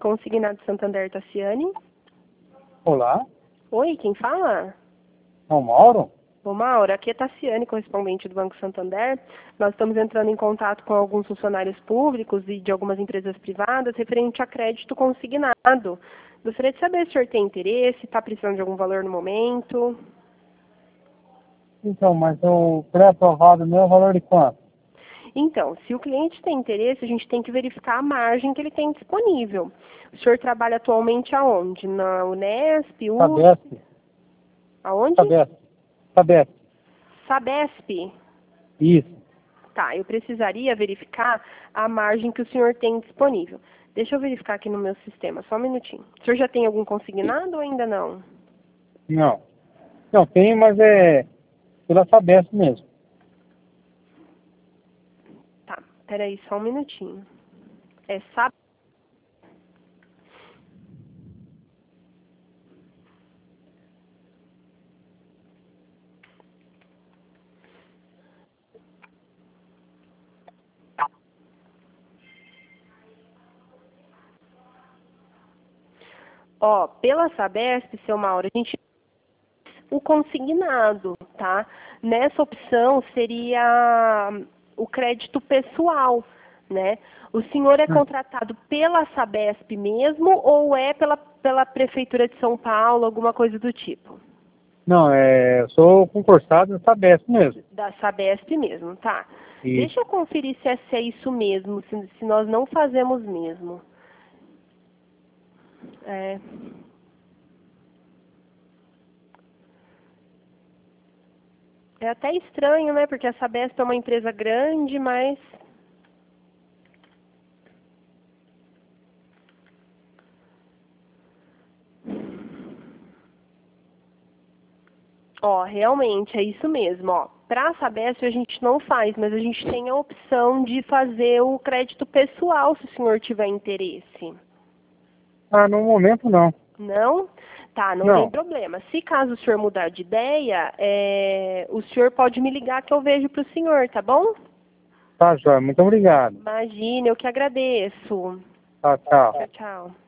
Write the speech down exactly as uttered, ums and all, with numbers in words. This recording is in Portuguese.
Consignado Santander, Tassiane. Olá, Oi, quem fala? é o Mauro? Ô, Mauro, aqui é Tassiane, correspondente do Banco Santander. Nós estamos entrando em contato com alguns funcionários públicos e de algumas empresas privadas referente a crédito consignado. Gostaria de saber se o senhor tem interesse, está precisando de algum valor no momento. Então, mas o pré-aprovado meu é o valor de quanto? Então, se o cliente tem interesse, a gente tem que verificar a margem que ele tem disponível. O senhor trabalha atualmente aonde? Na Unesp, U S P? Sabesp. Aonde? Sabesp. Sabesp. Sabesp. Isso. Tá, eu precisaria verificar a margem que o senhor tem disponível. Deixa eu verificar aqui no meu sistema, só um minutinho. O senhor já tem algum consignado ou ainda não? Não. Não, tem, mas é pela Sabesp mesmo. Tá, peraí, só um minutinho. É Sabesp. Ó, pela Sabesp, seu Mauro, a gente o consignado, tá? Nessa opção seria o crédito pessoal, né? O senhor é Hum. contratado pela Sabesp mesmo ou é pela, pela Prefeitura de São Paulo, alguma coisa do tipo? Não, é, eu sou concursado na Sabesp mesmo. Da Sabesp mesmo, tá? Isso. Deixa eu conferir se é, se é isso mesmo, se, se nós não fazemos mesmo. É... É até estranho, né? Porque a Sabesp é uma empresa grande, mas... Ó, realmente, é isso mesmo, ó. Para a Sabesp a gente não faz, mas a gente tem a opção de fazer o crédito pessoal, se o senhor tiver interesse. Ah, no momento não. Não? Tá, não tem Não. problema. Se caso o senhor mudar de ideia, é, o senhor pode me ligar que eu vejo para o senhor, tá bom? Tá, Joia. Muito obrigado. Imagine, eu que agradeço. Tá, tchau. Tchau, tchau.